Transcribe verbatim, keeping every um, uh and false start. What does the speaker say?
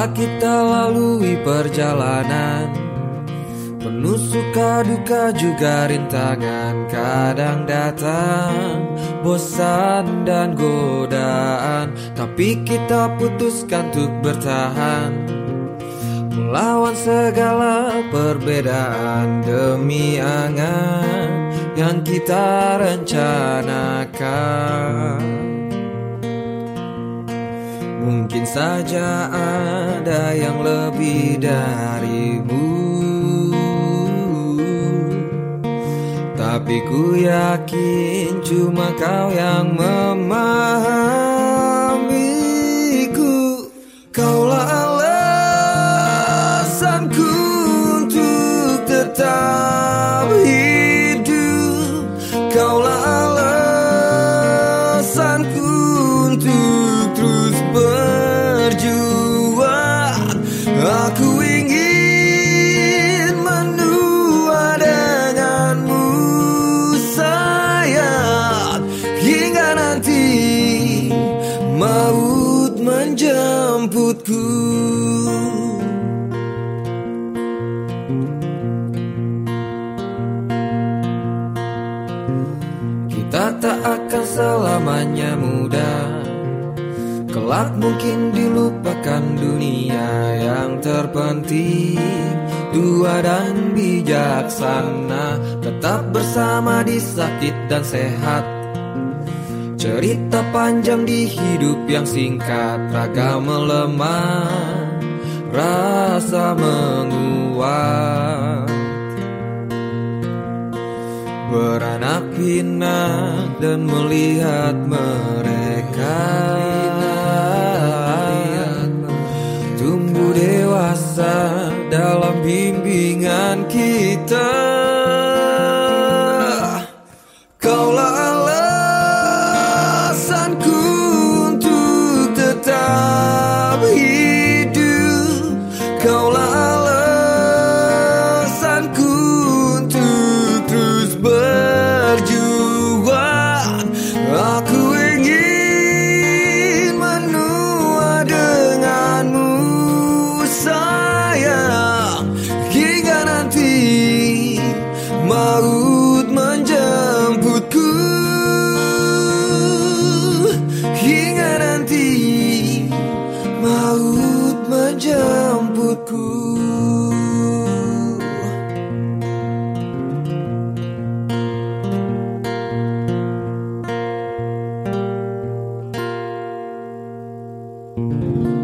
Telah kita lalui perjalanan penuh suka duka juga rintangan. Kadang datang bosan dan godaan, tapi kita putuskan untuk bertahan, melawan segala perbedaan demi angan yang kita rencanakan. Mungkin saja ada yang lebih darimu, tapi ku yakin cuma kau yang memahamiku. Kaulah alasanku untuk tetap hidup. Kaulah alasanku untuk terus berjuang. Aku ingin menua denganmu sayang, hingga nanti maut menjemputku. Kita tak akan selamanya muda, kelak mungkin dilupakan dunia. Yang terpenting dua dan bijaksana, tetap bersama di sakit dan sehat. Cerita panjang di hidup yang singkat, raga melemah, rasa menguat. Beranak pinak dan melihat mereka tumbuh dewasa dalam bimbingan kita. Kaulah alasanku untuk tetap hidup. Kaulah alasanku untuk terus berjuang. Aku ingin menua denganmu sayang, hingga nanti maut menjemputku. Hingga nanti maut menjemputku. Thank you.